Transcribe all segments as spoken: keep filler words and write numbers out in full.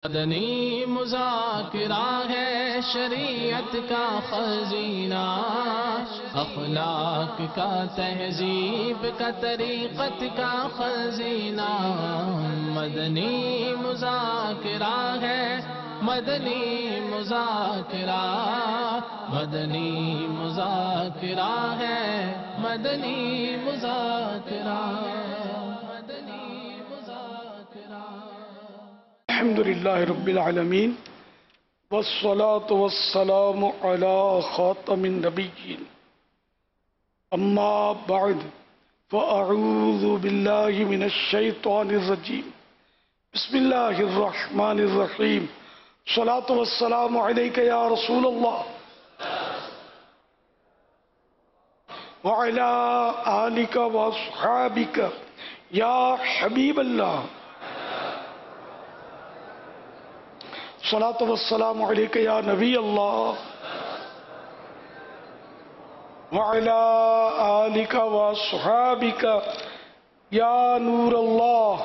مدنی مذاکرہ ہے شریعت کا خزینہ، اخلاق کا تہذیب کا طریقت کا خزینہ۔ مدنی مذاکرہ ہے، مدنی مذاکرہ، مدنی مذاکرہ ہے، مدنی مذاکرہ، مدنی مذاکرہ۔ الحمد للہ رب العالمین والصلاة والسلام علی خاتم النبیین، اما بعد فاعوذ باللہ من الشیطان الرجیم، بسم اللہ الرحمن الرحیم۔ الصلاة والسلام علیک یا رسول اللہ وعلی آلک واصحابک یا حبیب اللہ۔ الصلاة والسلام علیک یا نبی اللہ وعلی آلک واصحابک یا نور اللہ۔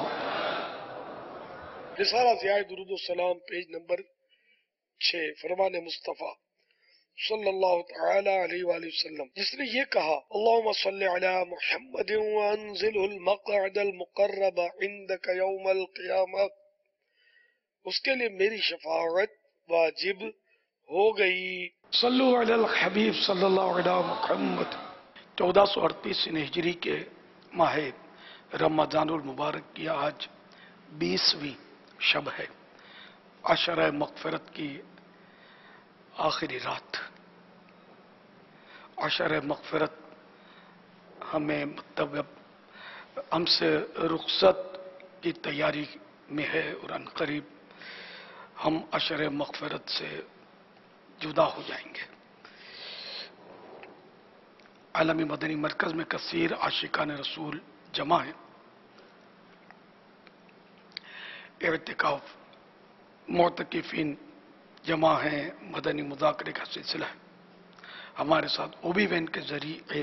رسالہ ضیاء درود و سلام پیج نمبر چھ، فرمان مصطفیٰ صلی اللہ تعالی علیہ وآلہ وسلم، جس نے یہ کہا اللہم صلی علی محمد وانزلہ المقعد المقرب عندک یوم القیامہ، اس کے لیے میری شفاعت واجب ہو گئی۔ صلو علی الحبیب صلی اللہ علیہ محمد۔ چودہ سو اڑتیس ہجری کے ماہ رمضان المبارک کی آج بیسویں شب ہے، عشرہ مغفرت کی آخری رات۔ عشرہ مغفرت ہمیں مطلب ہم سے رخصت کی تیاری میں ہے، اور ان قریب ہم عشرہ مغفرت سے جدا ہو جائیں گے۔ عالمی مدنی مرکز میں کثیر عاشقان رسول جمع ہیں۔ اعتکاف معتکفین جمع ہیں، مدنی مذاکرے کا سلسلہ ہے۔ ہمارے ساتھ او بی وین کے ذریعے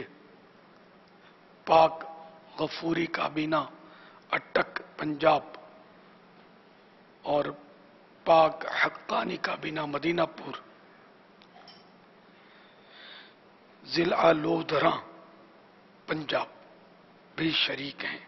پاک غفوری کابینہ اٹک پنجاب اور پاک حقانی کابینہ مدینہ پور ضلع لودھراں پنجاب بھی شریک ہیں۔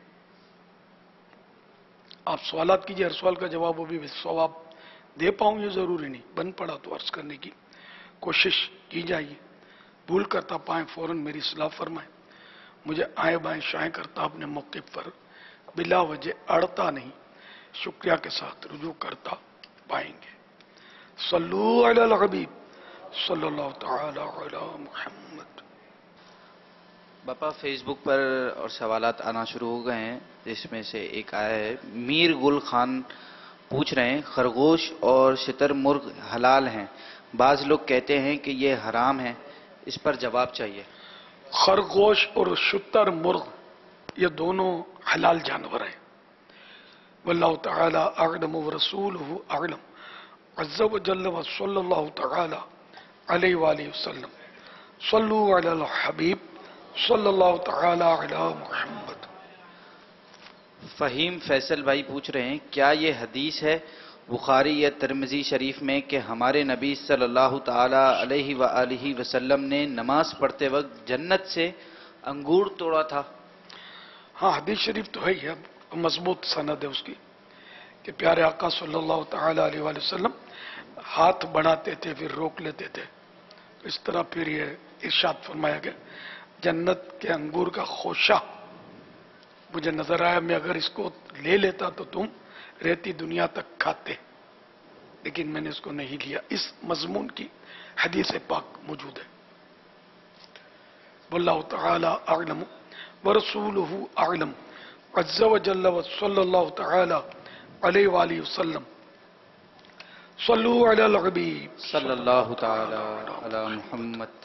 آپ سوالات کیجئے، ہر سوال کا جواب وہ بھی ثواب دے پاؤں یہ ضروری نہیں، بن پڑا تو عرض کرنے کی کوشش کی جائیے۔ بھول کرتا پائیں فوراً میری اصلاح فرمائیں، مجھے آئیں بائیں شائیں کرتا اپنے موقف پر بلا وجہ اڑتا نہیں، شکریہ کے ساتھ رجوع کرتا پائیں گے۔ صلو علی الحبیب صلی اللہ تعالی علی محمد۔ باپا فیس بک پر اور سوالات آنا شروع ہو گئے ہیں، جس میں سے ایک آیا ہے، میر گل خان پوچھ رہے ہیں خرگوش اور شتر مرغ حلال ہیں، بعض لوگ کہتے ہیں کہ یہ حرام ہے، اس پر جواب چاہیے۔ خرگوش اور شتر مرغ یہ دونوں حلال جانور ہیں، واللہ تعالی اعلم ورسولہ اعلم، عز و جل و صلی اللہ تعالی علیہ وآلہ وسلم۔ صلو علی الحبیب صلی اللہ تعالی علی محمد۔ فہیم فیصل بھائی پوچھ رہے ہیں کیا یہ حدیث ہے بخاری یا ترمذی شریف میں کہ ہمارے نبی صلی اللہ تعالی علیہ وآلہ وسلم نے نماز پڑھتے وقت جنت سے انگور توڑا تھا؟ ہاں حدیث شریف تو ہے ہی ہے، مضبوط سند ہے اس کی کہ پیارے آقا صلی اللہ تعالی علیہ وآلہ وسلم ہاتھ بڑھاتے تھے پھر روک لیتے تھے، اس طرح پھر یہ ارشاد فرمایا گیا جنت کے انگور کا خوشہ مجھے نظر آیا، میں اگر اس کو لے لیتا تو تم رہتی دنیا تک کھاتے، لیکن میں نے اس کو نہیں لیا۔ اس مضمون کی حدیث پاک موجود ہے۔ واللہ تعالی اعلم ورسولہ اعلم، عز و جل و صلی اللہ تعالی علیہ وآلہ وسلم۔ صلو علی الحبیب صلی اللہ تعالی علی محمد۔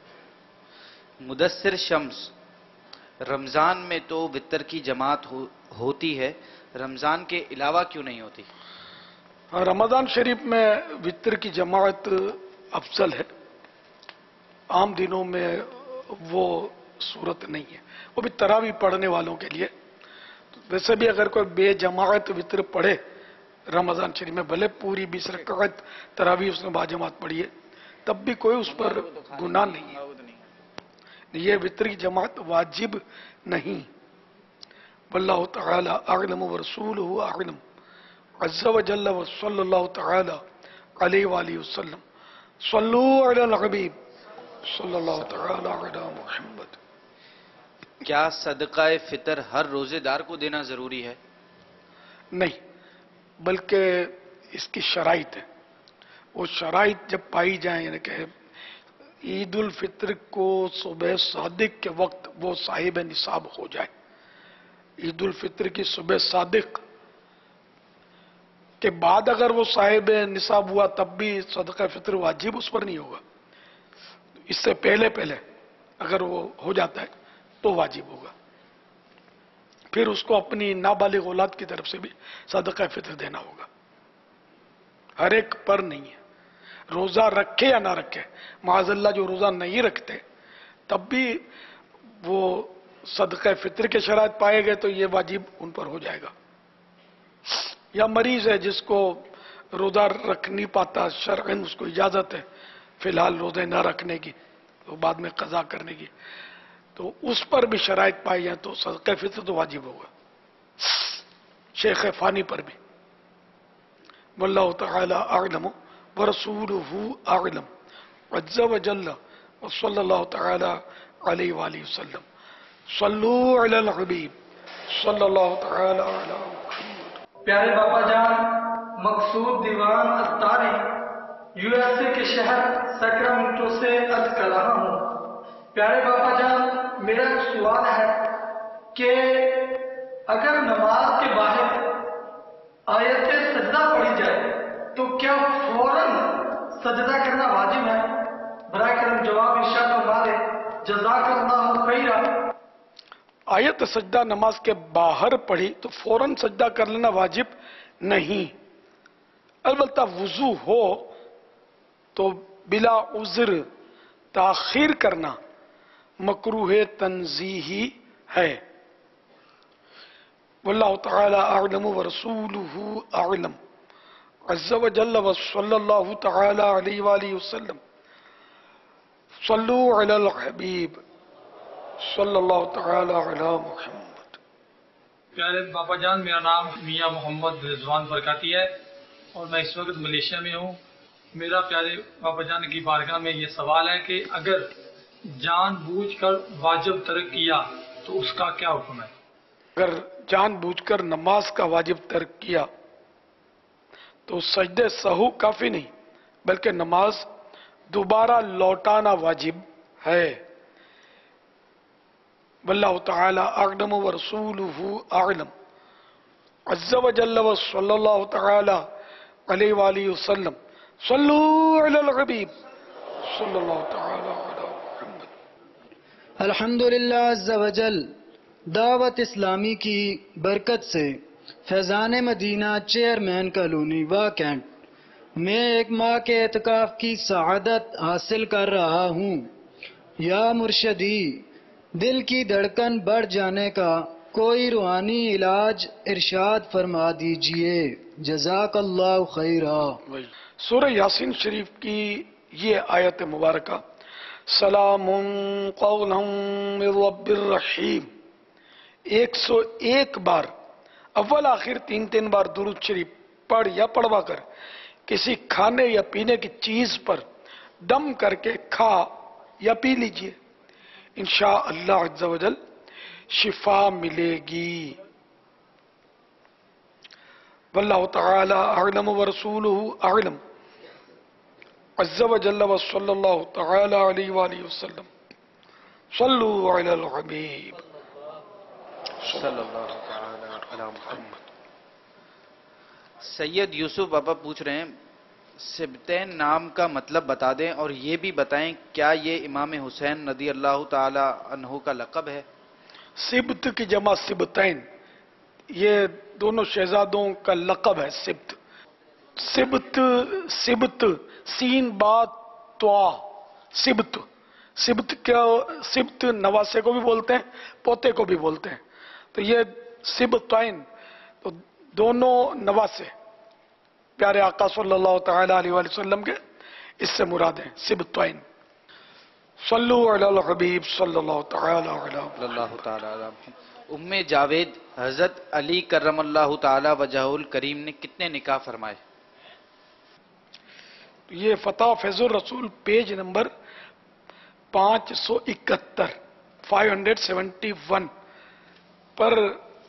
مدثر شمس، رمضان میں تو وتر کی جماعت ہو ہوتی ہے، رمضان کے علاوہ کیوں نہیں ہوتی؟ رمضان شریف میں وتر کی جماعت افضل ہے، عام دنوں میں وہ صورت نہیں ہے، وہ بھی تراویح پڑھنے والوں کے لیے۔ ویسے بھی اگر کوئی بے جماعت وتر پڑھے रमजान शरीफ में भले पूरी बीस रकात तरावी उसने बाजमात पढ़ी है, तब भी कोई उस पर गुनाह नहीं है। ये वितर की जमात वाजिब नहीं। वल्लाहु तआला अअलम व रसूलुहु अअलम। अज़्ज़ा व जल्ल व सल्लल्लाहु तआला अलैहि व आलिहि वसल्लम। सल्लू अलल हबीब सल्लल्लाहु तआला अला मुहम्मद। क्या सदका फितर हर रोजेदार को देना जरूरी है? नहीं, बल्कि इसकी शराइत है। वो शराइत जब पाई जाए, यानी कि ईद उल फितर को सुबह सादिक के वक्त वो साहिब निसाब हो जाए। ईद उल फितर की सुबह सादिक के बाद अगर वो साहिब निसाब हुआ तब भी सदका फितर वाजिब उस पर नहीं होगा। इससे पहले पहले अगर वो हो जाता है तो वाजिब होगा। फिर उसको अपनी नाबालिग औलाद की तरफ से भी सदका फितर देना होगा। हर एक पर नहीं है। रोजा रखे या ना रखे, माज़अल्लाह जो रोजा नहीं रखते तब भी वो सदका फितर के शराइत पाए गए तो ये वाजिब उन पर हो जाएगा। या मरीज है जिसको रोजा रख नहीं पाता, शरअन उसको इजाजत है फिलहाल रोजे ना रखने की, तो बाद में कज़ा करने की, तो उस पर भी शराइत पाई जाए तो सदका फितर तो वाजिब होगा। शेख फानी पर भी। वल्लाहु तआला अअलम व रसूलुहु अअलम। अज़्ज़ा व जल्ल व सल्लल्लाहु तआला अलैहि व आलिहि वसल्लम। सल्लू अलल हबीब सल्लल्लाहु तआला अला मुहम्मद। प्यारे बाबा जान, मकसूद दीवान अत्तारी यूएसए के शहर सैक्रामेंटो से अर्ज कर रहा हूँ। प्यारे बाबा जान, मेरा एक सवाल है कि अगर नमाज के बाहर आयत सजदा पढ़ी जाए तो क्या फौरन सजदा करना वाजिब है? बराए करम जवाब इरशाद फरमा दे। जज़ाकल्लाहु खैरा। आयत सजदा नमाज के बाहर पढ़ी तो फौरन सजदा कर लेना वाजिब नहीं। अलबत्ता वुजू हो तो बिला उज़्र ताखीर करना मकरूह तंजीही है। वल्लाहु तआला अअलम व रसूलुहु अअलम। अज़्ज़ा व जल्ल व सल्लल्लाहु तआला अलैहि व आलिहि वसल्लम। सल्लू अलल हबीब सल्लल्लाहु तआला अला मुहम्मद। प्यारे बाबा जान, मेरा नाम मियां मोहम्मद रिजवान बरकाती है और मैं इस वक्त मलेशिया में हूँ। मेरा प्यारे बाबा जान की बारगाह में ये सवाल है कि अगर जानबूझकर वाजिब तर्क किया तो उसका क्या हुक्म है? अगर जानबूझकर नमाज का वाजिब तर्क किया तो सजदे सहू काफी नहीं, बल्कि नमाज दोबारा लौटाना वाजिब है। वल्लाहु तआला अअलम व रसूलुहु अअलम। अज़्ज़ा व जल्ल व सल्लल्लाहु तआला अलैहि व आलिहि वसल्लम। सल्लू अलल हबीब सल्लल्लाहु तआला अला मुहम्मद। अल्हम्दुलिल्लाह अज़्ज़ा व जल। दावत इस्लामी की बरकत से फैज़ान मदीना चेयरमैन कॉलोनी वा कैंट में एक माह के एतकाफ की सआदत हासिल कर रहा हूँ। या मुर्शदी, दिल की धड़कन बढ़ जाने का कोई रूहानी इलाज इरशाद फरमा दीजिए। जज़ाकल्लाहु खैरा। सूरह यासीन शरीफ की ये आयत मुबारका सलामुन कौलन मिर रब्बिर रहीम एक सौ एक बार अव्वल आखिर तीन तीन बार दुरूद शरीफ पढ़ या पढ़वा कर किसी खाने या पीने की चीज पर दम करके खा या पी लीजिए। इंशा अल्लाह अज़्ज़ा वजल शिफा मिलेगी। वल्लाहु तआला अअलम व रसूलुहु अअलम। अज़्ज़ा व जल्ल व सल्लल्लाहु तआला अलैहि व आलिहि वसल्लम। सल्लू अलल हबीब सल्लल्लाहु तआला अला मुहम्मद। सैयद यूसुफ बाबा पूछ रहे हैं, सिबतैन नाम का मतलब बता दें और ये भी बताएं क्या ये इमाम हुसैन रज़ी अल्लाह ताला अन्हु का लक़ब है? सिब्त की जमा सिबतैन, ये दोनों शहजादों का लक़ब है। सिब्त सिब्त सिब्त सीन बात त्वा सिब्त। सिब्त क्या? सिब्त नवासे को भी बोलते हैं, पोते को भी बोलते हैं। तो ये सिबतैन तो दोनों नवासे پیارے آقا صلی اللہ تعالی علیہ وآلہ وسلم کے اس سے مراد ہیں سبتوین. صلو علی الحبیب صلی اللہ تعالی علیہ صلی اللہ تعالی علیہ وسلم. ام جاوید حضرت علی کرم اللہ تعالی وجہہ الکریم نے کتنے نکاح فرمائے؟ یہ فتح فیض الرسول پیج نمبر پانچ سو اکہتر فائیو ہنڈریڈ سیونٹی ون پر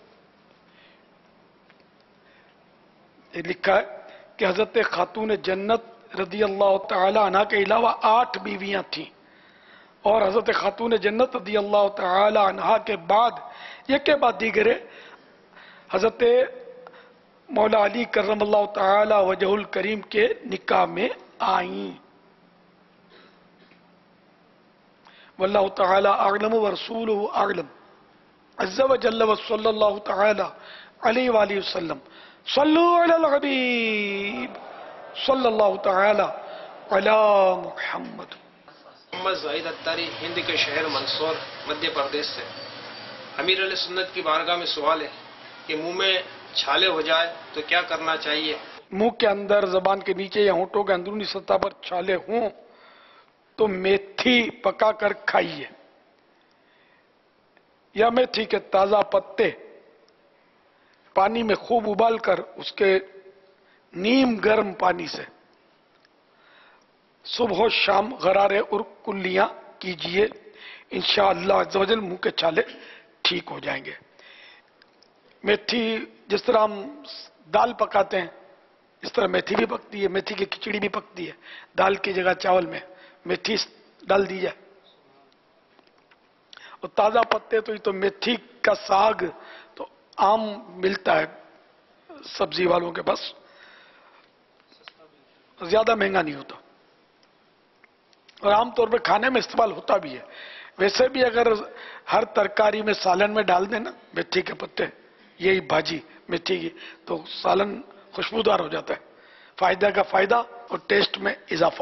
یہ لکھا ہے کہ حضرت خاتون جنت رضی اللہ تعالی عنہ کے علاوہ آٹھ بیویاں تھیں، اور حضرت خاتون جنت رضی اللہ تعالی عنہ کے بعد یہ کے بعد دیگرے حضرت مولا علی کرم اللہ تعالی وجہ الکریم کے نکاح میں آئیں. واللہ تعالی اعلم ورسولہ اعلم عز وجل وصلی اللہ تعالی علیہ وآلہ وسلم. صلو علی الحبیب صلی اللہ تعالی علی محمد. محمد زاہد اتاری ہند کے شہر منصور مدھیہ پردیش سے. امیر علیہ سنت کی بارگاہ میں سوال ہے کہ منہ میں چھالے ہو جائے تو کیا کرنا چاہیے؟ منہ کے اندر، زبان کے نیچے یا ہونٹوں کے اندرونی سطح پر چھالے ہوں تو میتھی پکا کر کھائیے، یا میتھی کے تازہ پتے پانی میں خوب ابال کر اس کے نیم گرم پانی سے صبح و شام غرارے اور کلیاں کیجئے. انشاءاللہ عز و جل منہ کے چھالے ٹھیک ہو جائیں گے. میتھی جس طرح ہم دال پکاتے ہیں اس طرح میتھی بھی پکتی ہے، میتھی کی کھچڑی بھی پکتی ہے. دال کی جگہ چاول میں میتھی ڈال دی جائے. اور تازہ پتے تو یہ تو میتھی کا ساگ تو عام ملتا ہے سبزی والوں کے پاس، زیادہ مہنگا نہیں ہوتا اور عام طور پہ کھانے میں استعمال ہوتا بھی ہے. ویسے بھی اگر ہر ترکاری میں سالن میں ڈال دیں نا میتھی کے پتے، یہی بھاجی میتھی کی، تو سالن خوشبودار ہو جاتا ہے. فائدہ کا فائدہ اور ٹیسٹ میں اضافہ.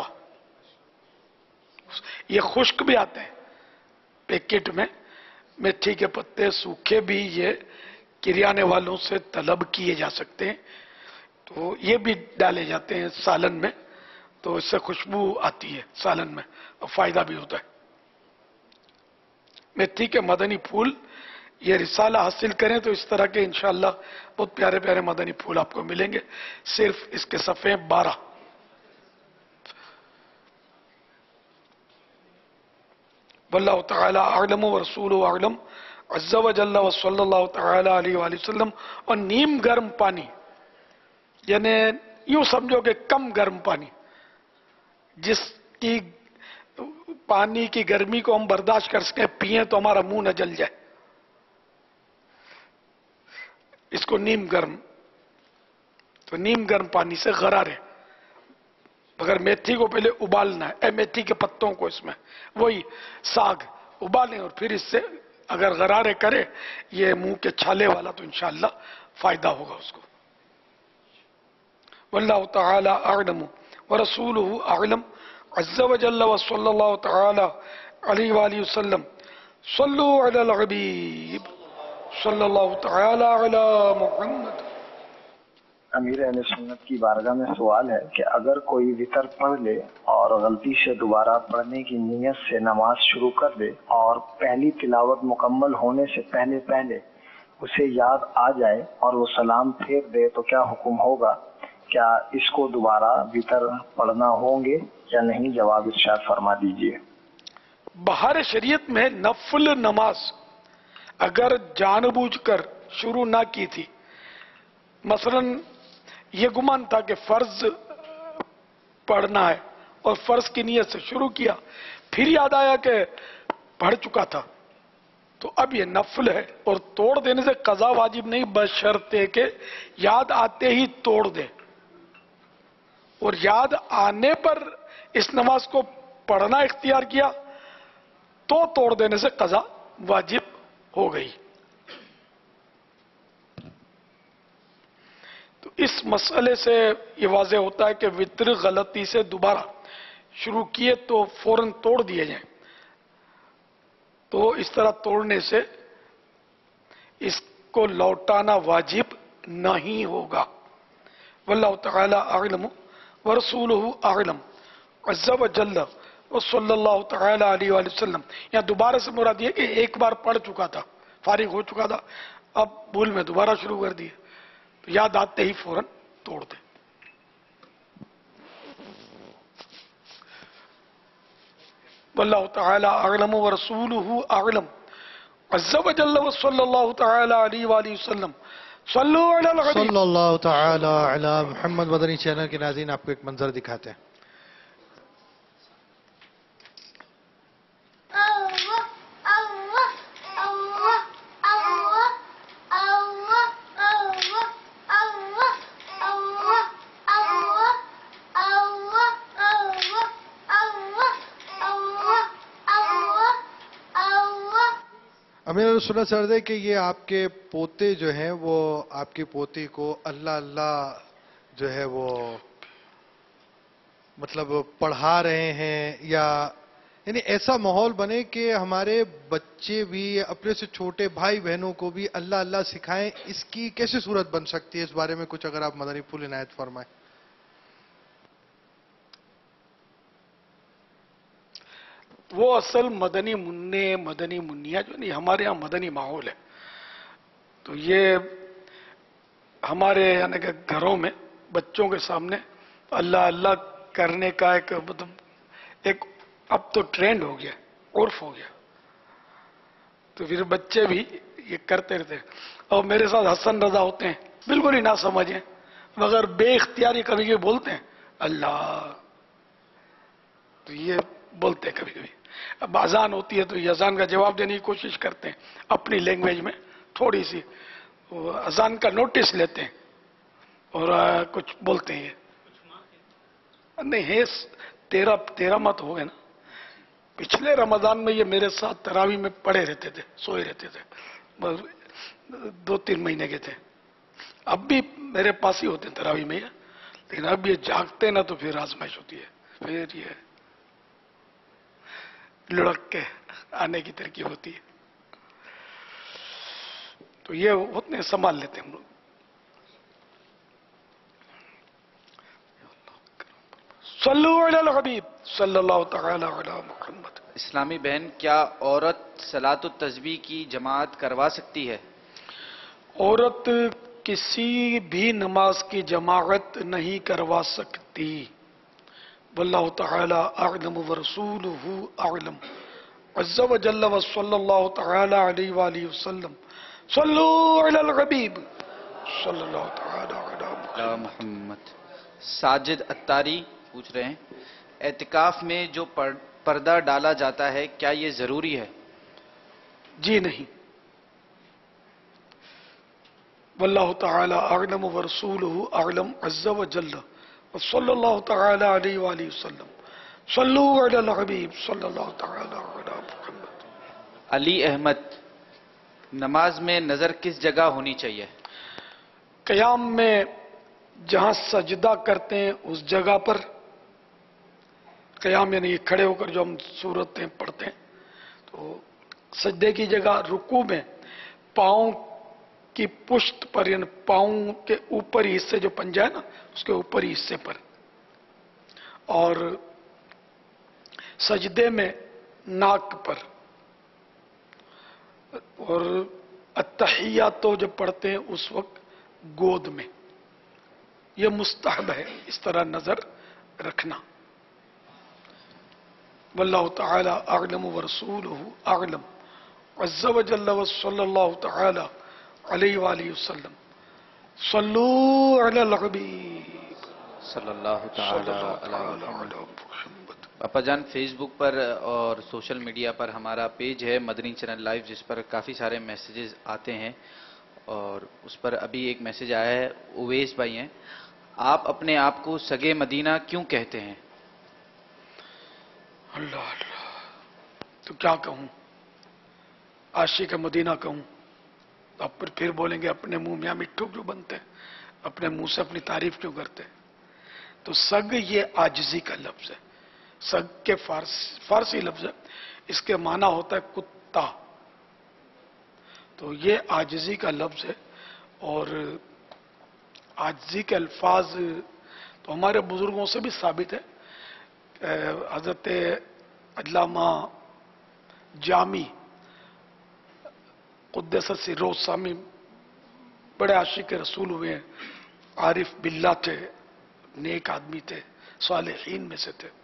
یہ خشک بھی آتے ہیں پیکٹ میں میتھی کے پتے سوکھے بھی، یہ کریانے والوں سے طلب کیے جا سکتے ہیں، تو یہ بھی ڈالے جاتے ہیں سالن میں، تو اس سے خوشبو آتی ہے سالن میں اور فائدہ بھی ہوتا ہے. میتھی کے مدنی پھول، یہ رسالہ حاصل کریں تو اس طرح کے انشاءاللہ بہت پیارے پیارے مدنی پھول آپ کو ملیں گے. صرف اس کے صفحے بارہ. واللہ تعالی اعلم ورسولہ اعلم عز و جل وصلی اللہ تعالی علیہ وآلہ وسلم. اور نیم گرم پانی، یعنی یوں سمجھو کہ کم گرم پانی، جس کی پانی کی گرمی کو ہم برداشت کر سکیں، پئیں تو ہمارا منہ نہ جل جائے، اس کو نیم گرم. تو نیم گرم پانی سے غرارے، مگر میتھی کو پہلے ابالنا ہے، اے میتھی کے پتوں کو اس میں وہی ساگ ابالیں اور پھر اس سے اگر غرارے کرے یہ منہ کے چھالے والا تو انشاءاللہ فائدہ ہوگا اس کو. واللہ تعالی اعلم ورسولہ اعلم عز و جل وصلی اللہ تعالی علیہ وآلہ وسلم. صلو علی الحبیب صلی اللہ تعالی علی محمد. امیر اہل سنت کی بارگاہ میں سوال ہے کہ اگر کوئی وطر پڑھ لے اور غلطی سے دوبارہ پڑھنے کی نیت سے نماز شروع کر دے اور پہلی تلاوت مکمل ہونے سے پہلے پہلے اسے یاد آ جائے اور وہ سلام پھیر دے تو کیا حکم ہوگا؟ کیا اس کو دوبارہ وطر پڑھنا ہوں گے یا نہیں؟ جواب ارشاد فرما دیجیے. بہار شریعت میں نفل نماز اگر جان بوجھ کر شروع نہ کی تھی، مثلا یہ گمان تھا کہ فرض پڑھنا ہے اور فرض کی نیت سے شروع کیا، پھر یاد آیا کہ پڑھ چکا تھا، تو اب یہ نفل ہے اور توڑ دینے سے قضا واجب نہیں، بشرطے کہ یاد آتے ہی توڑ دے. اور یاد آنے پر اس نماز کو پڑھنا اختیار کیا تو توڑ دینے سے قضا واجب ہو گئی. تو اس مسئلے سے یہ واضح ہوتا ہے کہ وطر غلطی سے دوبارہ شروع کیے تو فوراً توڑ دیے جائیں. تو اس طرح توڑنے سے اس کو لوٹانا واجب نہیں ہوگا. واللہ تعالی اعلم ورسولہ اعلم عز وجل وصلی اللہ تعالی علیہ وآلہ وسلم. یہاں دوبارہ سے مراد یہ کہ ایک بار پڑھ چکا تھا، فارغ ہو چکا تھا، اب بھول میں دوبارہ شروع کر دیے تو یاد آتے ہی فوراً توڑ دیں. واللہ تعالی اعلم ورسولہ اعلم عز وجل وصلی اللہ تعالی علیہ وآلہ وسلم. صلو علی الحبیب صلی اللہ تعالی علی محمد. مدنی چینل کے ناظرین آپ کو ایک منظر دکھاتے ہیں. امیر علیہ سنت سے عرض ہے کہ یہ آپ کے پوتے جو ہیں وہ آپ کی پوتی کو اللہ اللہ جو ہے وہ مطلب پڑھا رہے ہیں، یا یعنی ایسا ماحول بنے کہ ہمارے بچے بھی اپنے سے چھوٹے بھائی بہنوں کو بھی اللہ اللہ سکھائیں. اس کی کیسے صورت بن سکتی ہے؟ اس بارے میں کچھ اگر آپ مدنی پھول عنایت فرمائیں. وہ اصل مدنی منع مدنی منیا جو نہیں، ہمارے ہاں مدنی ماحول ہے. تو یہ ہمارے یعنی کہ گھروں میں بچوں کے سامنے اللہ اللہ کرنے کا ایک مطلب ایک اب تو ٹرینڈ ہو گیا، عرف ہو گیا. تو پھر بچے بھی یہ کرتے رہتے ہیں. اور میرے ساتھ حسن رضا ہوتے ہیں، بالکل ہی نہ سمجھیں مگر بے اختیاری کبھی کبھی بولتے ہیں اللہ، تو یہ بولتے ہیں کبھی کبھی. اب اذان ہوتی ہے تو یہ اذان کا جواب دینے کی کوشش کرتے ہیں اپنی لینگویج میں، تھوڑی سی اذان کا نوٹس لیتے ہیں اور کچھ بولتے ہیں. نہیں ہے تیرہ تیرہ مت ہو گئے نا. پچھلے رمضان میں یہ میرے ساتھ تراویح میں پڑے رہتے تھے، سوئے رہتے تھے، دو تین مہینے کے تھے. اب بھی میرے پاس ہی ہوتے ہیں تراویح میں، لیکن اب یہ جاگتے نا تو پھر آزمائش ہوتی ہے، پھر یہ لڑک کے آنے کی ترکیب ہوتی ہے. تو یہ اتنے سنبھال لیتے ہیں ہم لوگ. صلو علی الحبیب صلی اللہ تعالی علی محمد. اسلامی بہن، کیا عورت صلاۃ التسبیح کی جماعت کروا سکتی ہے؟ عورت کسی بھی نماز کی جماعت نہیں کروا سکتی. واللہ تعالی اعلم ورسولہ اعلم عز وجل وصلی اللہ تعالی علیہ وآلہ وسلم. صلو علی الحبیب صلی اللہ تعالی علی اللہ محمد. ساجد اتاری پوچھ رہے ہیں، اعتکاف میں جو پردہ ڈالا جاتا ہے کیا یہ ضروری ہے؟ جی نہیں. واللہ تعالی اعلم ورسولہ اعلم عز وجل وصلی اللہ تعالی علیہ وآلہ وسلم. صلو علی الحبیب صلی اللہ تعالی علی محمد. علی احمد، نماز میں نظر کس جگہ ہونی چاہیے؟ قیام میں جہاں سجدہ کرتے ہیں اس جگہ پر. قیام یعنی کھڑے ہو کر جو ہم سورتیں پڑھتے ہیں تو سجدے کی جگہ. رکوع میں پاؤں کی پشت پر یعنی پاؤں کے اوپری حصے جو پنجہ ہے نا اس کے اوپری حصے پر. اور سجدے میں ناک پر. اور التحیات تو جب پڑھتے ہیں اس وقت گود میں. یہ مستحب ہے اس طرح نظر رکھنا. واللہ تعالی اعلم ورسولہ اعلم عز وجل وصلی اللہ تعالی علیہ وآلہ وسلم. صلو علی الحبیب صلی اللہ تعالی علی محمد. محمد. پاپا جان، فیس بک پر اور سوشل میڈیا پر ہمارا پیج ہے مدنی چینل لائیو، جس پر کافی سارے میسیجز آتے ہیں، اور اس پر ابھی ایک میسیج آیا ہے. اویس بھائی ہیں، آپ اپنے آپ کو سگے مدینہ کیوں کہتے ہیں؟ اللہ اللہ، تو کیا کہوں؟ عاشق مدینہ کہوں؟ اب پھر پھر بولیں گے اپنے منہ میاں مٹھو کیوں بنتے ہیں، اپنے منہ سے اپنی تعریف کیوں کرتے ہیں؟ تو سگ یہ عاجزی کا لفظ ہے. سگ کے فارسی فارسی لفظ ہے، اس کے معنی ہوتا ہے کتا. تو یہ عاجزی کا لفظ ہے. اور आजिज़ी के अल्फाज तो हमारे बुजुर्गों से भी साबित है। हजरत अल्लामा जामी कुद्दस सिर्रो सामी बड़े आशिक रसूल हुए हैं, आरिफ बिल्ला थे, नेक आदमी थे, सालिहीन में से थे।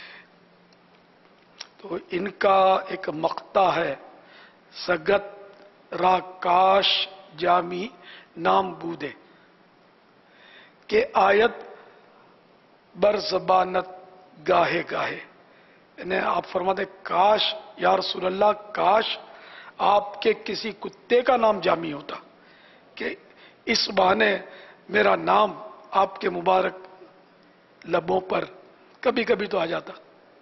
तो इनका एक मक्ता है, सगत रा काश जामी नाम बूदे के आयत बर ज़बानत गाहे गाहे। इन्हें आप फरमाते काश या रसूल अल्लाह, काश आपके किसी कुत्ते का नाम जामी होता कि इस बहाने मेरा नाम आपके मुबारक लबों पर कभी कभी तो आ जाता।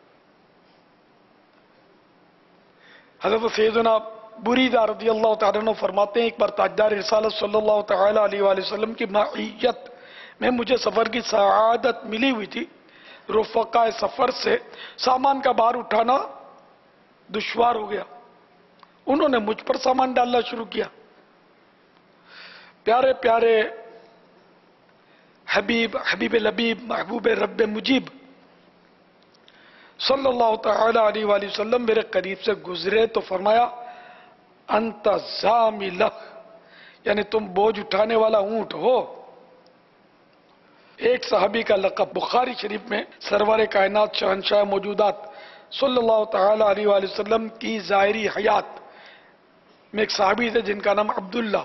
हजरत सैयदना बुरीदा रज़ियल्लाहु तआला अन्हु फरमाते हैं, एक बार ताजदार रिसालत सल्लल्लाहु तआला अलैहि वसल्लम की माइयत में मुझे सफर की सआदत मिली हुई थी। रुफ़क़ा सफर से सामान का भार उठाना दुश्वार हो गया, उन्होंने मुझ पर सामान डालना शुरू किया। प्यारे प्यारे हबीब हबीब लबीब महबूब रब मुजीब सल्लल्लाहु तआला अलैहि वसल्लम मेरे करीब से गुजरे तो फरमाया अंत ज़ामिल, यानी तुम बोझ उठाने वाला ऊंट हो। एक सहाबी का लक़ब बुखारी शरीफ में सरवर कायनात शहंशाह मौजूदात सल्लल्लाहु तआला अलैहि वसल्लम की ज़ाहिरी हयात में एक सहाबी थे जिनका नाम अब्दुल्ला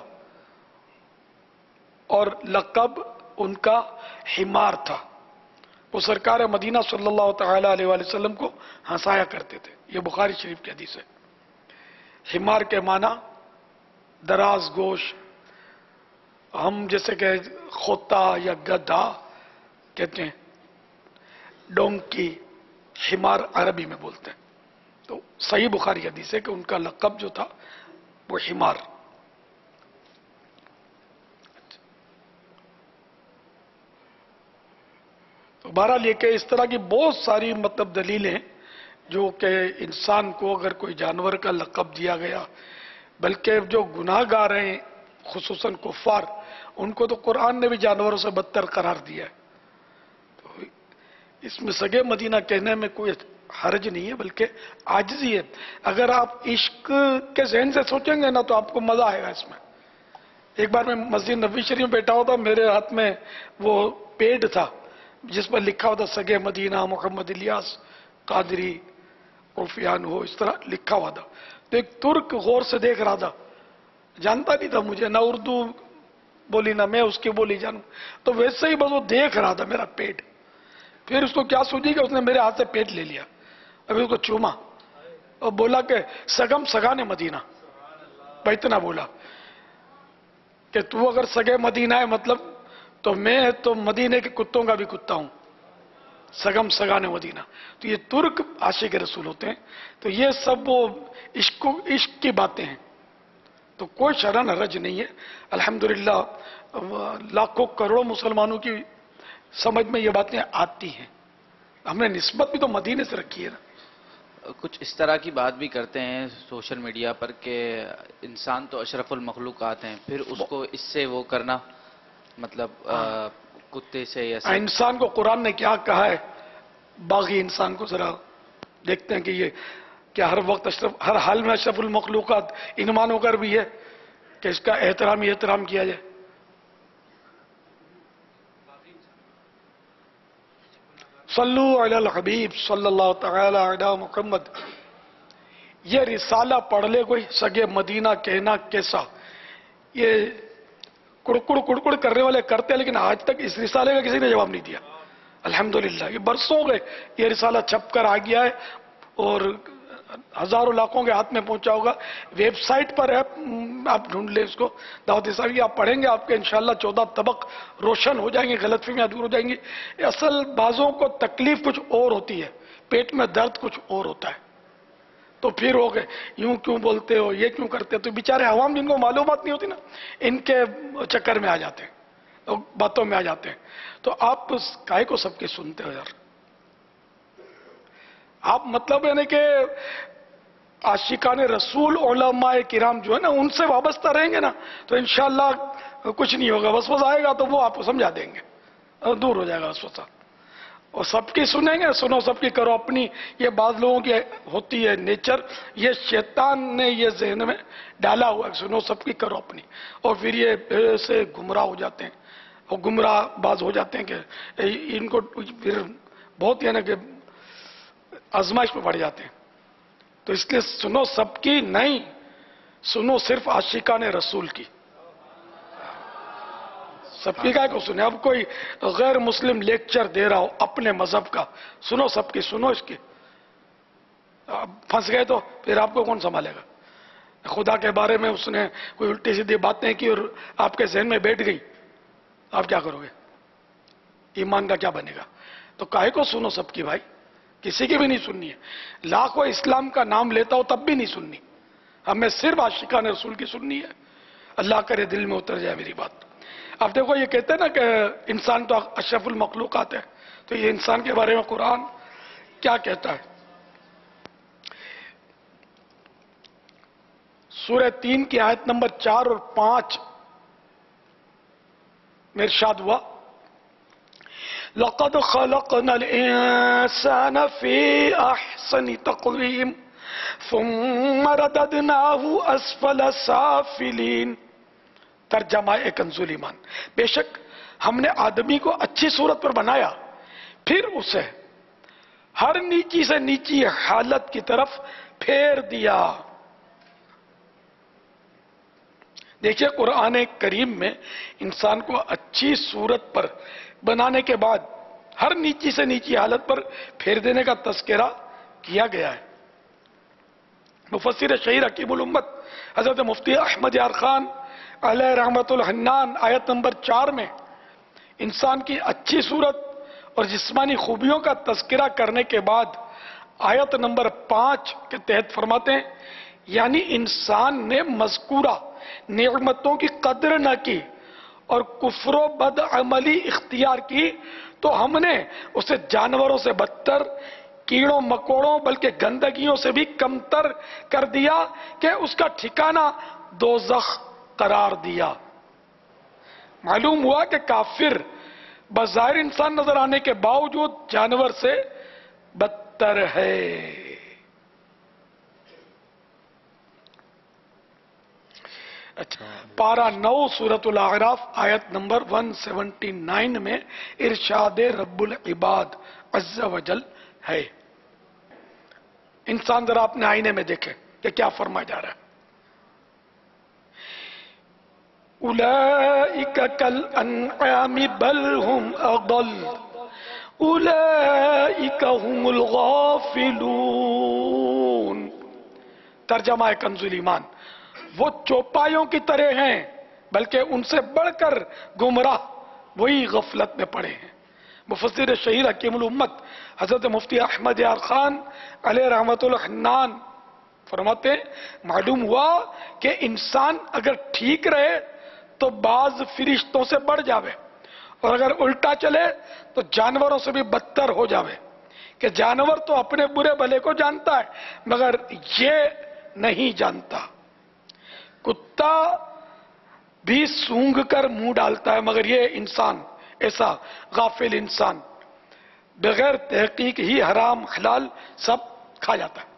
और लक़ब उनका हिमार था। वो सरकार मदीना सल्लल्लाहु तआला अलैहि वसल्लम को हंसाया करते थे। ये बुखारी शरीफ की हदीस है। हिमार के माना दराज गोश, हम जैसे कि खोता या गधा कहते हैं, डोंकी हिमार अरबी में बोलते हैं। तो सही बुखारी हदीस है कि उनका लक़ब जो था वो हिमार। तो बहरहाल ये कि इस तरह की बहुत सारी मतलब दलीलें जो कि इंसान को अगर कोई जानवर का लक़ब दिया गया, बल्कि जो गुनाहगार हैं खुसूसन कुफ़ार, उनको तो कुरान ने भी जानवरों से बदतर करार दिया है। तो इसमें सगे मदीना कहने में कोई हर्ज नहीं है, बल्कि आजिज़ी है। अगर आप इश्क के ज़हन से सोचेंगे ना तो आपको मजा आएगा इसमें। एक बार मैं मस्जिद नबवी शरीफ में बैठा हुआ था, मेरे हाथ में वो पेड था जिस पर लिखा हुआ था सगे मदीना मोहम्मद इलियास कादरी रुफियान हो, इस तरह लिखा हुआ था। तो एक तुर्क गौर से देख रहा था, जानता नहीं था मुझे, ना उर्दू बोली ना मैं उसकी बोली जानू, तो वैसे ही बस वो देख रहा था मेरा पेट। फिर उसको क्या सूझी कि उसने मेरे हाथ से पेट ले लिया, अभी उसको चूमा और बोला कि सगम सगाने मदीना। भाई इतना बोला कि तू अगर सगे मदीना है मतलब तो मैं तो मदीने के कुत्तों का भी कुत्ता हूं, सगम सगाने मदीना। तो ये तुर्क आशिक रसूल होते हैं। तो ये सब वो इश्क इश्क की बातें हैं, तो कोई शरन हरज नहीं है। अल्हम्दुलिल्लाह लाखों करोड़ों मुसलमानों की समझ में ये बातें आती हैं। हमने निस्बत भी तो मदीने से रखी है ना। कुछ इस तरह की बात भी करते हैं सोशल मीडिया पर कि इंसान तो अशरफुल मखलूकात हैं, फिर उसको इससे वो करना मतलब आ, कुत्ते से या इंसान को कुरान ने क्या कहा है, बागी इंसान को जरा देखते हैं कि ये क्या हर वक्त अशरफ, हर हाल में अशरफुल मखलूकात इन मानों कर भी है कि इसका एहतराम ही एहतराम किया जाए। सल्लु अलल हबीब सल्लल्लाहु तआला अला मुहम्मद। ये रिसाला पढ़ ले कोई, सगे मदीना कहना कैसा। ये कुड़कुड़ कुड़कुड़ करने वाले करते हैं, लेकिन आज तक इस रिसाले का किसी ने जवाब नहीं दिया। अल्हम्दुलिल्लाह ये बरसों गए ये रिसाला छप कर आ गया है और हजारों लाखों के हाथ में पहुंचा होगा। वेबसाइट पर है, आप ढूंढ ले इसको, दावत इस्लामी आप पढ़ेंगे, आपके इंशाल्लाह चौदह तबक रोशन हो जाएंगे, गलतफहमियां दूर हो जाएंगी। असल बाजों को तकलीफ कुछ और होती है, पेट में दर्द कुछ और होता है। तो फिर हो गए यूं क्यों बोलते हो, ये क्यों करते हो, तो बेचारे अवाम जिनको मालूमात नहीं होती ना, इनके चक्कर में आ जाते हैं, तो बातों में आ जाते हैं। तो आप काहे को सबके सुनते हो यार। आप मतलब यानी कि आशिकाने रसूल उलमाए किराम जो है ना, उनसे वाबस्ता रहेंगे ना, तो इंशाअल्लाह کچھ نہیں ہوگا، وسوسہ آئے گا تو وہ آپ کو سمجھا دیں گے اور دور ہو جائے گا وسوسہ. اور سب کی سنیں گے، سنو سب کی کرو اپنی. یہ بعض لوگوں کی ہوتی ہے نیچر، یہ شیطان نے یہ ذہن میں ڈالا ہوا ہے، سنو سب کی کرو اپنی. اور پھر یہ ایسے گمراہ ہو جاتے ہیں، اور گمراہ باز ہو جاتے ہیں کہ ان کو پھر بہت یعنی کہ آزمائش پہ پڑ جاتے ہیں. تو اس لیے سنو سب کی نہیں، سنو صرف عاشقان رسول کی. سب کی کا کو سنے. اب کوئی غیر مسلم لیکچر دے رہا ہو اپنے مذہب کا، سنو سب کی، سنو اس کی. پھنس گئے تو پھر آپ کو کون سنبھالے گا؟ خدا کے بارے میں اس نے کوئی الٹی سیدھی باتیں کی اور آپ کے ذہن میں بیٹھ گئی، آپ کیا کرو گے؟ ایمان کا کیا بنے گا؟ تو کاہے کو سنو سب کی بھائی؟ کسی کی بھی نہیں سننی ہے. لاکھوں اسلام کا نام لیتا ہو تب بھی نہیں سننی. ہمیں صرف عاشقان رسول کی سننی ہے. اللہ کرے دل میں اتر جائے میری بات. اب دیکھو یہ کہتے ہیں نا کہ انسان تو اشرف المخلوقات ہے، تو یہ انسان کے بارے میں قرآن کیا کہتا ہے؟ سورہ تین کی آیت نمبر چار اور پانچ میں ارشاد ہوا، لَقَدْ خَلَقْنَا الْإِنسَانَ فِي أَحْسَنِ تَقْوِيمٍ ثُمَّ رَدَدْنَاهُ أَسْفَلَ سَافِلِينَ. ترجمہ کنزُ ایمان، بے شک ہم نے آدمی کو اچھی صورت پر بنایا، پھر اسے ہر نیچی سے نیچی حالت کی طرف پھیر دیا. دیکھیے قرآن کریم میں انسان کو اچھی صورت پر بنانے کے بعد ہر نیچی سے نیچی حالت پر پھیر دینے کا تذکرہ کیا گیا ہے. مفسر شہیر حکیم الامت حضرت مفتی احمد یار خان علیہ رحمت الحنان آیت نمبر چار میں انسان کی اچھی صورت اور جسمانی خوبیوں کا تذکرہ کرنے کے بعد آیت نمبر پانچ کے تحت فرماتے ہیں، یعنی انسان نے مذکورہ نعمتوں کی قدر نہ کی اور کفر و بد عملی اختیار کی تو ہم نے اسے جانوروں سے بدتر، کیڑوں مکوڑوں بلکہ گندگیوں سے بھی کمتر کر دیا کہ اس کا ٹھکانہ دوزخ قرار دیا. معلوم ہوا کہ کافر بظاہر انسان نظر آنے کے باوجود جانور سے بدتر ہے. اچھا، پارہ نو سورۃ الاعراف آیت نمبر ایک سو انہتر میں ارشاد رب العباد عز و جل ہے. انسان ذرا اپنے آئینے میں دیکھے کہ کیا فرمایا جا رہا ہے. اولئک کالانعام بل هم اضل اولئک هم الغافلون. ترجمہ کنز ایمان، وہ چوپایوں کی طرح ہیں بلکہ ان سے بڑھ کر گمراہ وہی غفلت میں پڑے ہیں. مفسر شہیر حکیم الامت حضرت مفتی احمد یار خان علیہ رحمت الحنان فرماتے ہیں، معلوم ہوا کہ انسان اگر ٹھیک رہے تو بعض فرشتوں سے بڑھ جاوے، اور اگر الٹا چلے تو جانوروں سے بھی بدتر ہو جاوے. کہ جانور تو اپنے برے بھلے کو جانتا ہے مگر یہ نہیں جانتا. کتا بھی سونگھ کر منہ ڈالتا ہے مگر یہ انسان ایسا غافل انسان بغیر تحقیق ہی حرام حلال سب کھا جاتا ہے.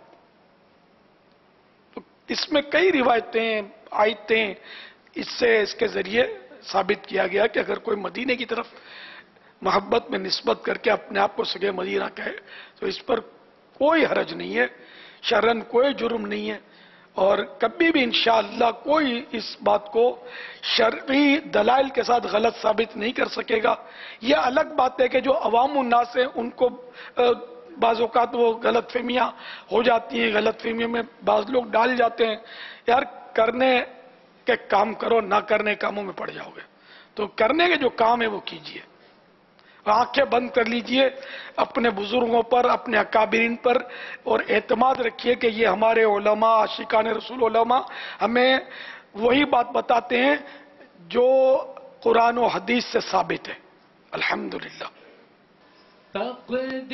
تو اس میں کئی روایتیں آیتیں اس سے اس کے ذریعے ثابت کیا گیا کہ اگر کوئی مدینے کی طرف محبت میں نسبت کر کے اپنے آپ کو سگے مدینہ کہے تو اس پر کوئی حرج نہیں ہے، شرعاً کوئی جرم نہیں ہے، اور کبھی بھی انشاءاللہ کوئی اس بات کو شرعی دلائل کے ساتھ غلط ثابت نہیں کر سکے گا. یہ الگ بات ہے کہ جو عوام الناس ہیں ان کو بعض اوقات وہ غلط فہمیاں ہو جاتی ہیں، غلط فہمیوں میں بعض لوگ ڈال جاتے ہیں. یار کرنے کے کام کرو، نہ کرنے کاموں میں پڑ جاؤ گے. تو کرنے کے جو کام ہے وہ کیجئے، آنکھیں بند کر لیجئے اپنے بزرگوں پر، اپنے اکابرین پر، اور اعتماد رکھیے کہ یہ ہمارے علماء، عاشقان رسول علماء ہمیں وہی بات بتاتے ہیں جو قرآن و حدیث سے ثابت ہے. الحمدللہ. تقدیر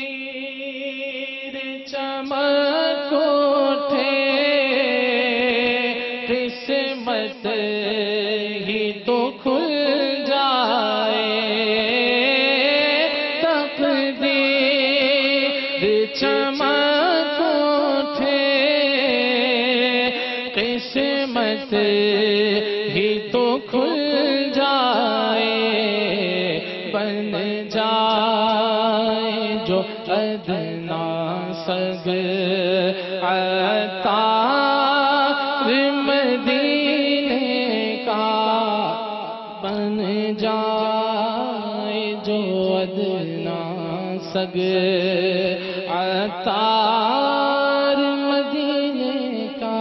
چمک اٹھے قسمت ہی تو کھل चमक उठे, किस्मत ही तो खुल जाए, बन जाए जो अदना सग अतार मदीने का, बन जाए जो अदना सग अतार मदीने का।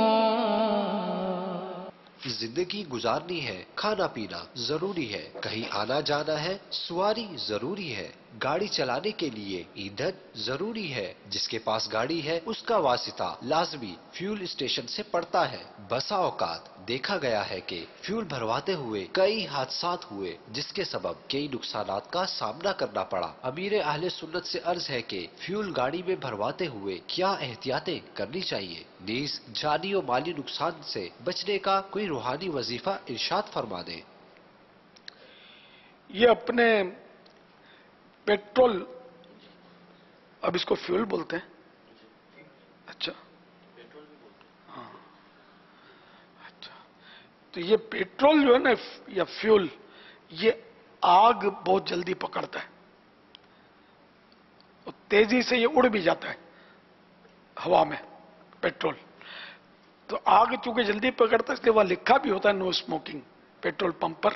जिंदगी गुजारनी है, खाना पीना जरूरी है, कहीं आना जाना है, सवारी जरूरी है, गाड़ी चलाने के लिए ईंधन जरूरी है, जिसके पास गाड़ी है उसका वास्ता लाजमी फ्यूल स्टेशन से पड़ता है। बसा औकात देखा गया है कि फ्यूल भरवाते हुए कई हादसात हुए, जिसके सबब कई नुकसानात का सामना करना पड़ा। अमीर अहले सुन्नत से अर्ज है कि फ्यूल गाड़ी में भरवाते हुए क्या एहतियातें करनी चाहिए, नीज जानी और माली नुकसान से बचने का कोई रूहानी वजीफा इरशाद फरमा दे। ये अपने पेट्रोल, अब इसको फ्यूल बोलते हैं, अच्छा हाँ अच्छा, तो ये पेट्रोल जो है ना या फ्यूल, ये आग बहुत जल्दी पकड़ता है और तेजी से ये उड़ भी जाता है हवा में पेट्रोल। तो आग चूंकि जल्दी पकड़ता है इसलिए वहां लिखा भी होता है नो स्मोकिंग पेट्रोल पंप पर।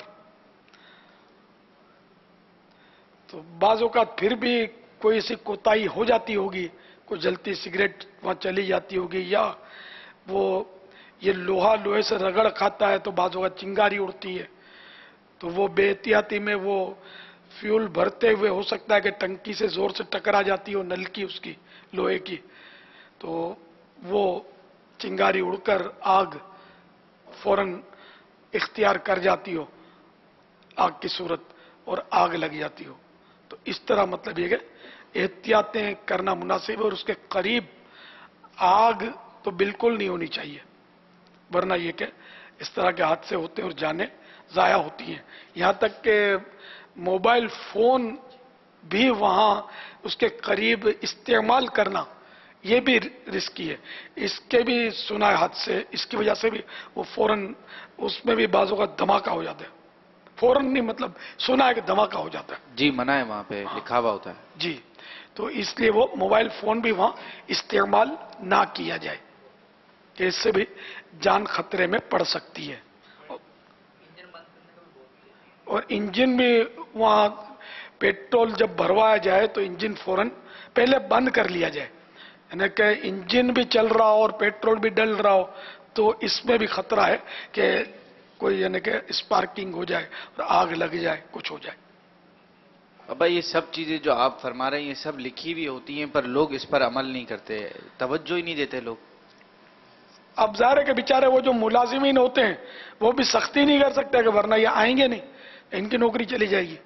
तो बाज़ औक़ात फिर भी कोई ऐसी कोताही हो जाती होगी, कोई जलती सिगरेट वहां चली जाती होगी, या वो ये लोहा लोहे से रगड़ खाता है तो बाज़ औक़ात चिंगारी उड़ती है, तो वो बेहतियाती में वो फ्यूल भरते हुए हो सकता है कि टंकी से जोर से टकरा जाती हो नल की उसकी लोहे की, तो वो चिंगारी उड़कर आग फौरन इख्तियार कर जाती हो आग की सूरत और आग लग जाती हो। तो इस तरह मतलब ये कि एहतियातें करना मुनासिब है और उसके करीब आग तो बिल्कुल नहीं होनी चाहिए, वरना ये कि इस तरह के हादसे होते हैं और जानें ज़ाया होती हैं। यहाँ तक कि मोबाइल फोन भी वहाँ उसके करीब इस्तेमाल करना ये भी रिस्की है, इसके भी सुना है हादसे, इसकी वजह से भी वो फौरन उसमें भी बाजों का धमाका हो जाता है, फौरन नहीं मतलब सुना है कि धमाका हो जाता है। जी मना है, वहाँ पे लिखा हुआ होता है जी, तो इसलिए वो मोबाइल फोन भी वहाँ इस्तेमाल ना किया जाए कि इससे भी जान खतरे में पड़ सकती है। और इंजन भी वहाँ पेट्रोल जब भरवाया जाए तो इंजन फौरन पहले बंद कर लिया जाए, यानी कि इंजन भी चल रहा हो और पेट्रोल भी डल रहा हो तो इसमें भी खतरा है कि कोई यानी कि स्पार्किंग हो जाए और आग लग जाए, कुछ हो जाए। अब भाई ये सब चीजें जो आप फरमा रहे हैं ये सब लिखी भी होती हैं पर लोग इस पर अमल नहीं करते, तवज्जो ही नहीं देते लोग। अब ज़ाहिर है कि बेचारे वो जो मुलाजिमीन होते हैं वो भी सख्ती नहीं कर सकते कि वरना ये आएंगे नहीं, इनकी नौकरी चली जाएगी।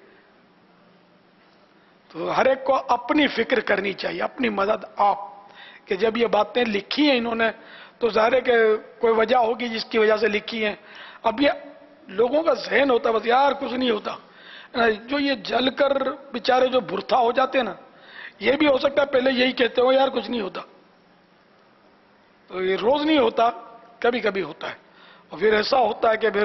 तो हर एक को अपनी फिक्र करनी चाहिए, अपनी मदद आप, कि जब ये बातें लिखी हैं इन्होंने तो ज़ाहिर है कि कोई वजह होगी जिसकी वजह से लिखी हैं। अब ये लोगों का ज़हन होता है बस यार कुछ नहीं होता, जो ये जलकर बेचारे जो भुरथा हो जाते हैं ना, ये भी हो सकता है पहले यही कहते हो यार कुछ नहीं होता, तो ये रोज नहीं होता, कभी कभी होता है और फिर ऐसा होता है कि फिर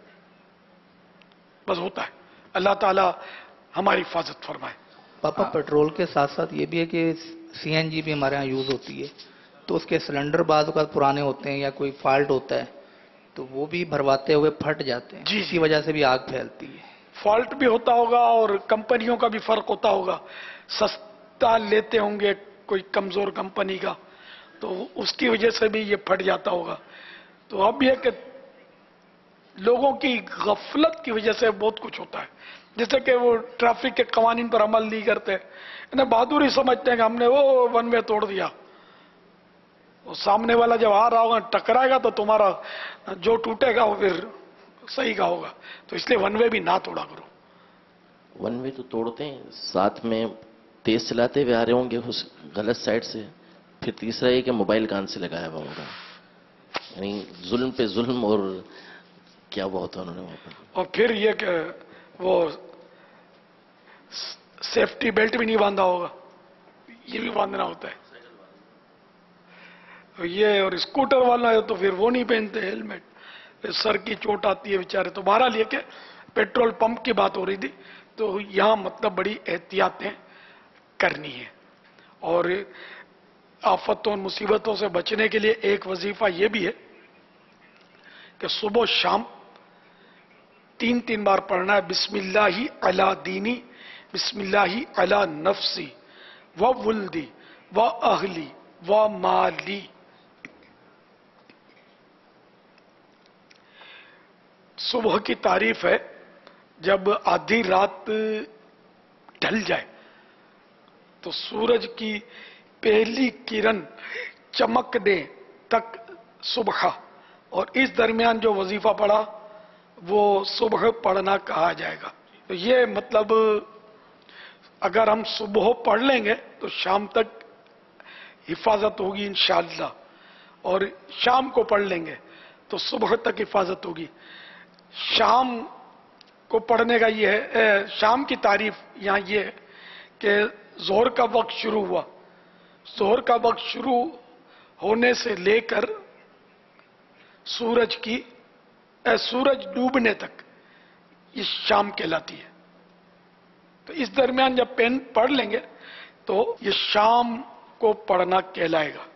बस होता है। अल्लाह ताला हमारी हिफाजत फरमाए। पापा पेट्रोल के साथ साथ ये भी है कि सीएनजी भी हमारे यहाँ यूज होती है, तो उसके सिलेंडर बाद का पुराने होते हैं या कोई फॉल्ट होता है तो वो भी भरवाते हुए फट जाते हैं, जी इसी वजह से भी आग फैलती है। फॉल्ट भी होता होगा और कंपनियों का भी फर्क होता होगा, सस्ता लेते होंगे कोई कमजोर कंपनी का तो उसकी वजह से भी ये फट जाता होगा। तो अब यह कि लोगों की गफलत की वजह से बहुत कुछ होता है, जैसे कि वो ट्रैफिक के कवानीन पर अमल नहीं करते, इन्हें बहादुरी समझते हैं कि हमने वो वन वे तोड़ दिया, वो सामने वाला जब आ रहा होगा टकराएगा तो तुम्हारा जो टूटेगा वो फिर सही का होगा, तो इसलिए वन वे भी ना तोड़ा करो। वन वे तो तोड़ते हैं, साथ में तेज चलाते हुए आ रहे होंगे उस गलत साइड से, फिर तीसरा ये कि मोबाइल कान से लगाया हुआ होगा, यानी जुल्म पे जुल्म और क्या बहुत है उन्होंने वहां पर। और फिर ये कि वो सेफ्टी बेल्ट भी नहीं बांधा होगा, یہ بھی باندھنا ہوتا ہے. یہ اور اسکوٹر والا ہے تو پھر وہ نہیں پہنتے ہیلمٹ, پھر سر کی چوٹ آتی ہے بیچارے. تو بہرحال یہ کہ پیٹرول پمپ کی بات ہو رہی تھی, تو یہاں مطلب بڑی احتیاطیں کرنی ہے. اور آفتوں اور مصیبتوں سے بچنے کے لیے ایک وظیفہ یہ بھی ہے کہ صبح و شام تین تین بار پڑھنا ہے, بسم اللہ علی دینی, بسم اللہ علی نفسی و ولدی و اہلی و مالی. صبح کی تعریف ہے جب آدھی رات ڈھل جائے تو سورج کی پہلی کرن چمکنے تک صبح, اور اس درمیان جو وظیفہ پڑھا وہ صبح پڑھنا کہا جائے گا. تو یہ مطلب اگر ہم صبح پڑھ لیں گے تو شام تک حفاظت ہوگی انشاءاللہ, اور شام کو پڑھ لیں گے تو صبح تک حفاظت ہوگی. شام کو پڑھنے کا یہ ہے, شام کی تعریف یہاں یہ ہے کہ ظہر کا وقت شروع ہوا, ظہر کا وقت شروع ہونے سے لے کر سورج کی سورج ڈوبنے تک یہ شام کہلاتی ہے. تو اس درمیان جب پین پڑھ لیں گے تو یہ شام کو پڑھنا کہلائے گا.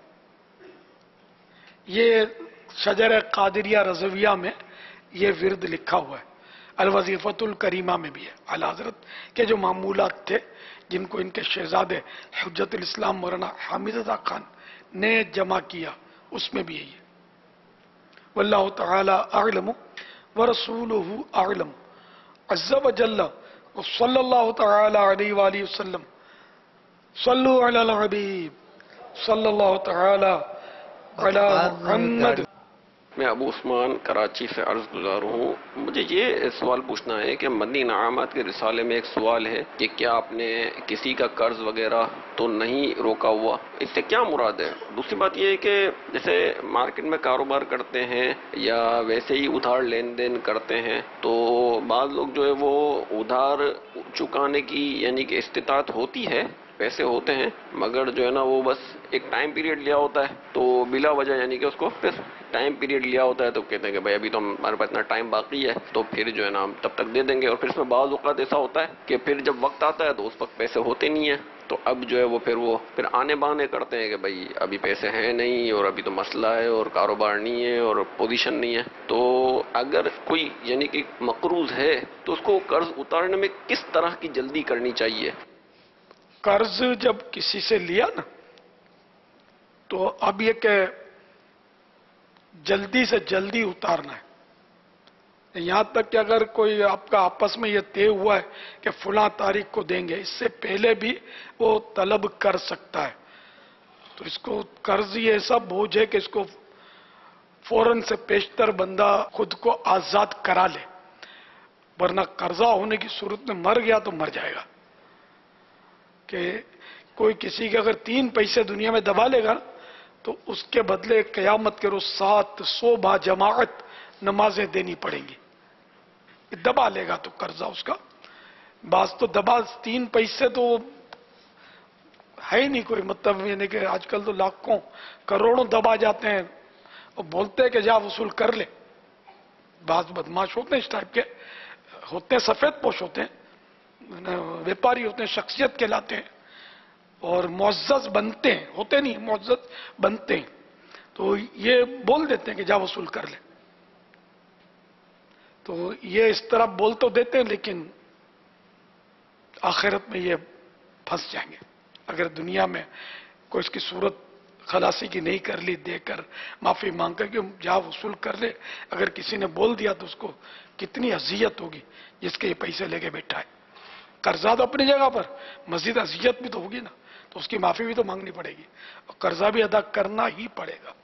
یہ شجر قادریہ رضویہ میں یہ ورد لکھا ہوا ہے, الوظیفۃ الکریمہ میں بھی ہے. اعلی حضرت کے جو معمولات تھے جن کو ان کے شہزادے حجت الاسلام مولانا حامد رضا خان نے جمع کیا, اس میں بھی یہی ہے. واللہ تعالی اعلم ورسولہ اعلم عز وجل صلی اللہ تعالی علیہ وآلہ وسلم. صلو علی الحبیب صلی اللہ تعالی علی محمد. میں ابو عثمان کراچی سے عرض گزار ہوں. مجھے یہ سوال پوچھنا ہے کہ مدنی انعامات کے رسالے میں ایک سوال ہے کہ کیا آپ نے کسی کا قرض وغیرہ تو نہیں روکا ہوا, اس سے کیا مراد ہے؟ دوسری بات یہ ہے کہ جیسے مارکیٹ میں کاروبار کرتے ہیں یا ویسے ہی ادھار لین دین کرتے ہیں تو بعض لوگ جو ہے وہ ادھار چکانے کی یعنی کہ استطاعت ہوتی ہے, پیسے ہوتے ہیں, مگر جو ہے نا وہ بس ایک ٹائم پیریڈ لیا ہوتا ہے تو بلا وجہ یعنی کہ اس کو پھر ٹائم پیریڈ لیا ہوتا ہے تو کہتے ہیں کہ بھائی ابھی تو ہمارے پاس اتنا ٹائم باقی ہے تو پھر جو ہے نا ہم تب تک دے دیں گے. اور پھر اس میں بعض اوقات ایسا ہوتا ہے کہ پھر جب وقت آتا ہے تو اس وقت پیسے ہوتے نہیں ہیں, تو اب جو ہے وہ پھر وہ پھر آنے بانے کرتے ہیں کہ بھائی ابھی پیسے ہیں نہیں اور ابھی تو مسئلہ ہے اور کاروبار نہیں ہے اور پوزیشن نہیں ہے. تو اگر کوئی یعنی کہ مقروض ہے تو اس کو قرض اتارنے میں کس طرح کی جلدی کرنی چاہیے؟ قرض جب کسی سے لیا نا تو اب یہ کہ جلدی سے جلدی اتارنا ہے. یہاں تک کہ اگر کوئی آپ کا آپس میں یہ طے ہوا ہے کہ فلاں تاریخ کو دیں گے, اس سے پہلے بھی وہ طلب کر سکتا ہے. تو اس کو قرض یہ ایسا بوجھ ہے کہ اس کو فوراً سے پیشتر بندہ خود کو آزاد کرا لے, ورنہ قرضہ ہونے کی صورت میں مر گیا تو مر جائے گا. کہ کوئی کسی کے اگر تین پیسے دنیا میں دبا لے گا تو اس کے بدلے قیامت کے روز سات سو با جماعت نمازیں دینی پڑیں گی. دبا لے گا تو قرضہ اس کا. بعض تو دبا تین پیسے تو ہے ہی نہیں کوئی مطلب, یعنی کہ آج کل تو لاکھوں کروڑوں دبا جاتے ہیں اور بولتے ہیں کہ جا وصول کر لے. بعض بدماش ہوتے ہیں اس ٹائپ کے ہوتے ہیں, سفید پوش ہوتے ہیں, ویپاری ہوتے ہیں, شخصیت کہلاتے ہیں اور معزز بنتے ہیں, ہوتے نہیں معزز بنتے ہیں. تو یہ بول دیتے ہیں کہ جا وصول کر لے. تو یہ اس طرح بول تو دیتے ہیں لیکن آخرت میں یہ پھنس جائیں گے. اگر دنیا میں کوئی اس کی صورت خلاصی کی نہیں کر لی, دے کر معافی مانگ کر کہ جا وصول کر لے, اگر کسی نے بول دیا تو اس کو کتنی اذیت ہوگی جس کے یہ پیسے لے کے بیٹھا ہے. قرضہ تو اپنی جگہ پر, مزید اذیت بھی تو ہوگی نا, تو اس کی معافی بھی تو مانگنی پڑے گی اور قرضہ بھی ادا کرنا ہی پڑے گا.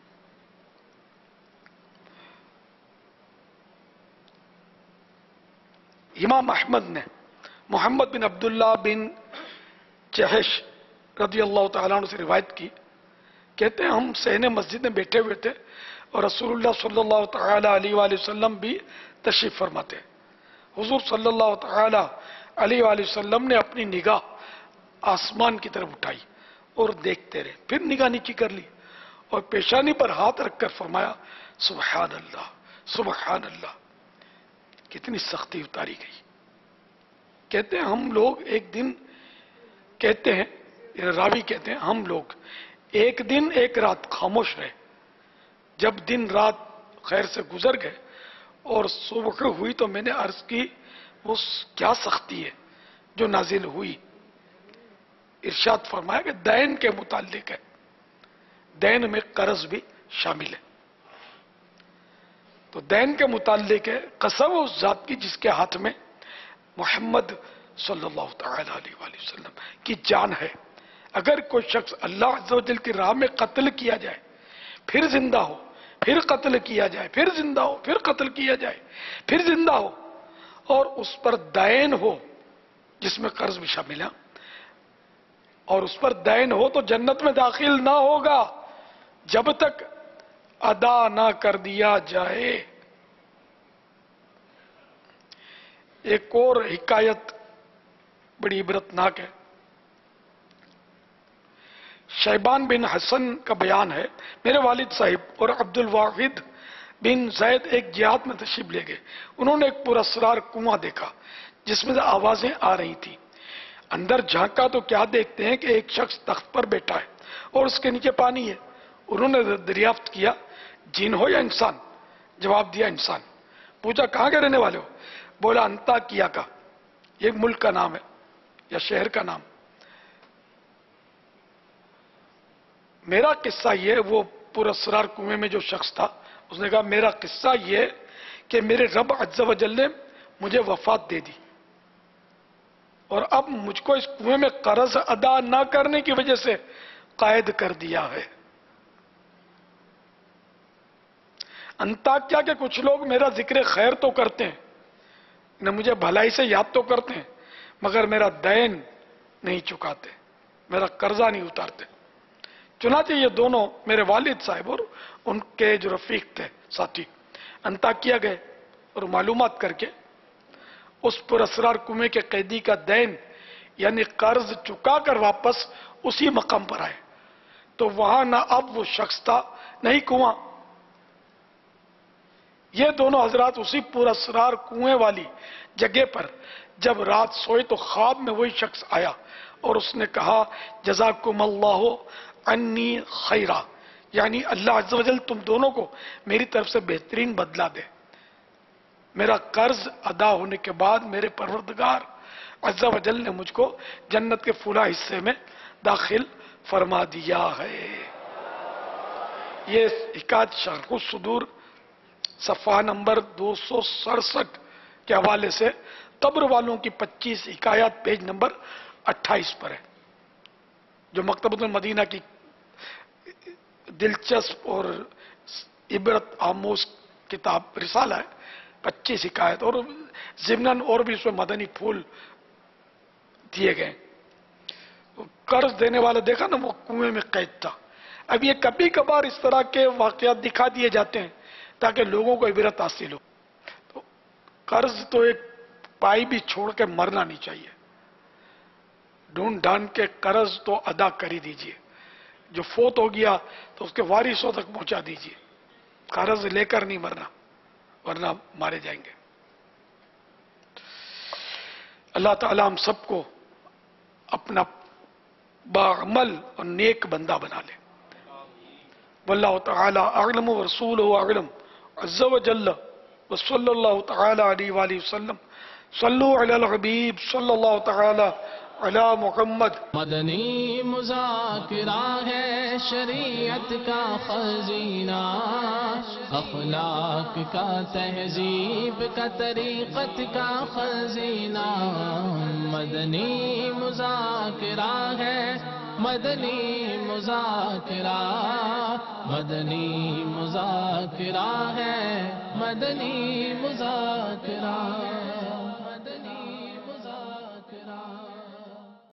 امام احمد نے محمد بن عبداللہ بن جہش رضی اللہ تعالیٰ عنہ سے روایت کی, کہتے ہیں ہم صحن مسجد میں بیٹھے ہوئے تھے اور رسول اللہ صلی اللہ تعالی علیہ وآلہ وسلم بھی تشریف فرماتے. حضور صلی اللہ تعالی علیہ وآلہ وسلم نے اپنی نگاہ آسمان کی طرف اٹھائی اور دیکھتے رہے. پھر نگاہ نیچی کر لی اور پیشانی پر ہاتھ رکھ کر فرمایا سبحان اللہ سبحان اللہ. کتنی سختی اتاری گئی. کہتے ہیں ہم لوگ ایک دن کہتے ہیں راوی کہتے ہیں ہم لوگ ایک دن ایک رات خاموش رہے. جب دن رات خیر سے گزر گئے اور صبح ہوئی تو میں نے عرض کی وہ کیا سختی ہے جو نازل ہوئی. ارشاد فرمایا کہ دین کے متعلق ہے. دین میں قرض بھی شامل ہے. تو دین کے متعلق ہے قسم اس ذات کی جس کے ہاتھ میں محمد صلی اللہ تعالی علیہ وآلہ وسلم کی جان ہے. اگر کوئی شخص اللہ عز و جل کی راہ میں قتل کیا جائے پھر زندہ ہو پھر قتل کیا جائے پھر زندہ ہو پھر قتل کیا جائے پھر زندہ ہو اور اس پر دین ہو جس میں قرض بھی شامل ہے اور اس پر دین ہو تو جنت میں داخل نہ ہوگا جب تک ادا نہ کر دیا جائے. ایک اور حکایت بڑی عبرتناک ہے. شیبان بن حسن کا بیان ہے میرے والد صاحب اور عبد الواحد بن زید ایک جہاد میں تشریف لے گئے. انہوں نے ایک پراسرار کنواں دیکھا جس میں سے آوازیں آ رہی تھی. اندر جھانکا تو کیا دیکھتے ہیں کہ ایک شخص تخت پر بیٹھا ہے اور اس کے نیچے پانی ہے. انہوں نے دریافت کیا جن ہو یا انسان؟ جواب دیا انسان. پوچھا کہاں کے رہنے والے ہو؟ بولا انطاکیہ کا. یہ ملک کا نام ہے یا شہر کا نام. میرا قصہ یہ وہ پراسرار کنویں میں جو شخص تھا اس نے کہا میرا قصہ یہ کہ میرے رب عز و جل نے مجھے وفات دے دی اور اب مجھ کو اس کنویں میں قرض ادا نہ کرنے کی وجہ سے قید کر دیا ہے. انطاکیہ کے کچھ لوگ میرا ذکر خیر تو کرتے ہیں نہ مجھے بھلائی سے یاد تو کرتے ہیں مگر میرا دین نہیں چکاتے میرا قرضہ نہیں اتارتے. چنانچہ یہ دونوں میرے والد صاحب اور ان کے جو رفیق تھے ساتھی انطاکیہ گئے اور معلومات کر کے اس پراسرار کنویں کے قیدی کا دین یعنی قرض چکا کر واپس اسی مقام پر آئے. تو وہاں نہ اب وہ شخص تھا نہ ہی کنواں. یہ دونوں حضرات اسی پراسرار کنویں والی جگہ پر جب رات سوئے تو خواب میں وہی شخص آیا اور اس نے کہا جزاکم اللہ انی خیرہ یعنی اللہ عز و جل تم دونوں کو میری طرف سے بہترین بدلہ دے. میرا قرض ادا ہونے کے بعد میرے پروردگار عز و جل نے مجھ کو جنت کے فلاں حصے میں داخل فرما دیا ہے. یہ حکایت شرح الصدور صفحہ نمبر دو سو سڑسٹھ کے حوالے سے قبر والوں کی پچیس حکایات پیج نمبر اٹھائیس پر ہے جو مکتبۃ المدینہ کی دلچسپ اور عبرت آموز کتاب رسالہ ہے. پچیس حکایت اور ضمناً اور بھی اس میں مدنی پھول دیے گئے. قرض دینے والا دیکھا نا وہ کنویں میں قید تھا. اب یہ کبھی کبھار اس طرح کے واقعات دکھا دیے جاتے ہیں تاکہ لوگوں کو عبرت حاصل ہو. تو قرض تو ایک پائی بھی چھوڑ کے مرنا نہیں چاہیے. ڈھونڈ ڈھانڈ کے قرض تو ادا کر ہی دیجئے. جو فوت ہو گیا تو اس کے وارثوں تک پہنچا دیجئے. قرض لے کر نہیں مرنا ورنہ مارے جائیں گے. اللہ تعالی ہم سب کو اپنا باعمل اور نیک بندہ بنا لے. واللہ تعالی اعلم ورسولہ اعلم عز و جل وصلی اللہ تعالی علیہ وآلہ وسلم. صلو علی الحبیب صلی اللہ تعالی علی محمد. مدنی مذاکرہ ہے شریعت کا خزینہ اخلاق کا تہذیب کا طریقت کا خزینہ. مدنی مذاکرہ ہے مدنی مذاکرہ مدنی مذاکرہ ہے مدنی مذاکرہ.